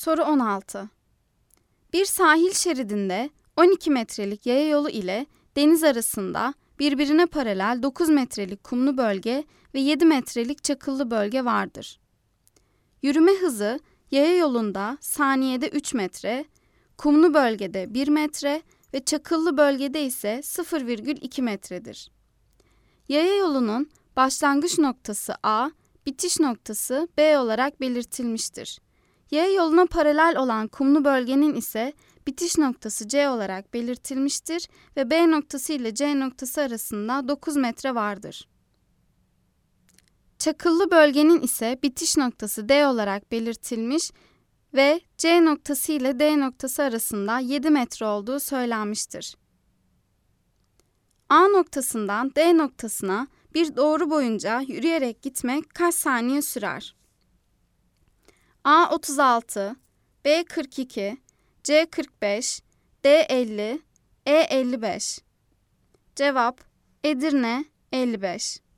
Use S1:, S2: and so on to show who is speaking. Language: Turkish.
S1: Soru 16. Bir sahil şeridinde 12 metrelik yaya yolu ile deniz arasında birbirine paralel 9 metrelik kumlu bölge ve 7 metrelik çakıllı bölge vardır. Yürüme hızı yaya yolunda saniyede 3 metre, kumlu bölgede 1 metre ve çakıllı bölgede ise 0,2 metredir. Yaya yolunun başlangıç noktası A, bitiş noktası B olarak belirtilmiştir. Yaya yoluna paralel olan kumlu bölgenin ise bitiş noktası C olarak belirtilmiştir ve B noktası ile C noktası arasında 9 metre vardır. Çakıllı bölgenin ise bitiş noktası D olarak belirtilmiş ve C noktası ile D noktası arasında 7 metre olduğu söylenmiştir. A noktasından D noktasına bir doğru boyunca yürüyerek gitmek kaç saniye sürer? A 36, B 42, C 45, D 50, E 55. Cevap Edirne 55.